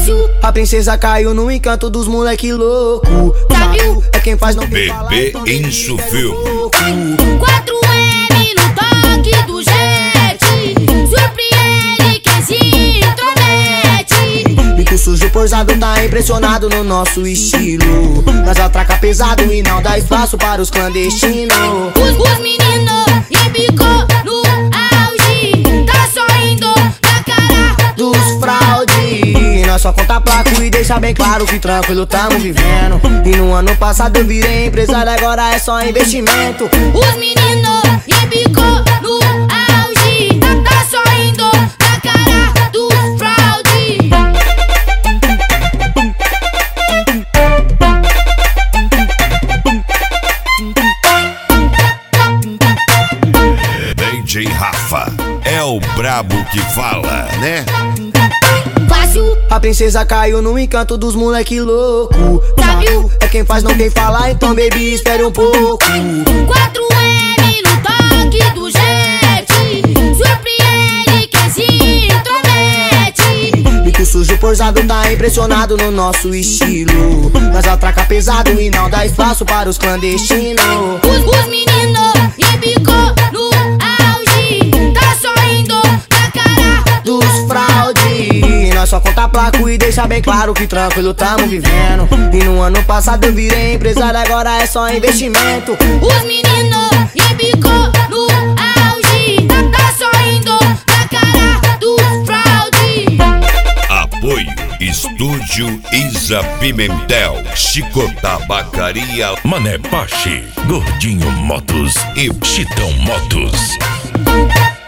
Fácil. A princesa caiu no encanto dos moleque louco. Sabe é quem faz não tem Bebê Enzo Filme. 4M no toque do jet, surpreende quem se intromete. Bico sujo posado tá impressionado no nosso estilo. Nós atraca pesado e não dá espaço para os clandestinos. Os meninos embicou no auge, tá sorrindo na cara Dos fraude, nós só conta placo e deixa bem claro que tranquilo tamo vivendo. E no ano passado eu virei empresário, agora é só investimento. Os meninos embicou no auge, tá sorrindo na cara dos fraude. DJ Rafa é o brabo que fala, né? Fácil. A princesa caiu no encanto dos moleque louco. Sabe é quem faz não tem falar, então baby espere um pouco. 4M no toque do jet, surpreende quem se intromete. Bico sujo posado tá impressionado no nosso estilo. Nós atraca pesado e não dá espaço para os clandestinos. Os meninos embicou no auge, tá sorrindo na cara Dos fraude, nós só conta placo e deixa bem claro que tranquilo tamo vivendo. E no ano passado eu virei empresário, agora é só investimento. Os meninos embicou no auge, tá sorrindo na cara dos fraude. Apoio Estúdio Isa Pimentel, Chico Tabacaria, Mané Pache, Gordinho Motos e Chitão Motos.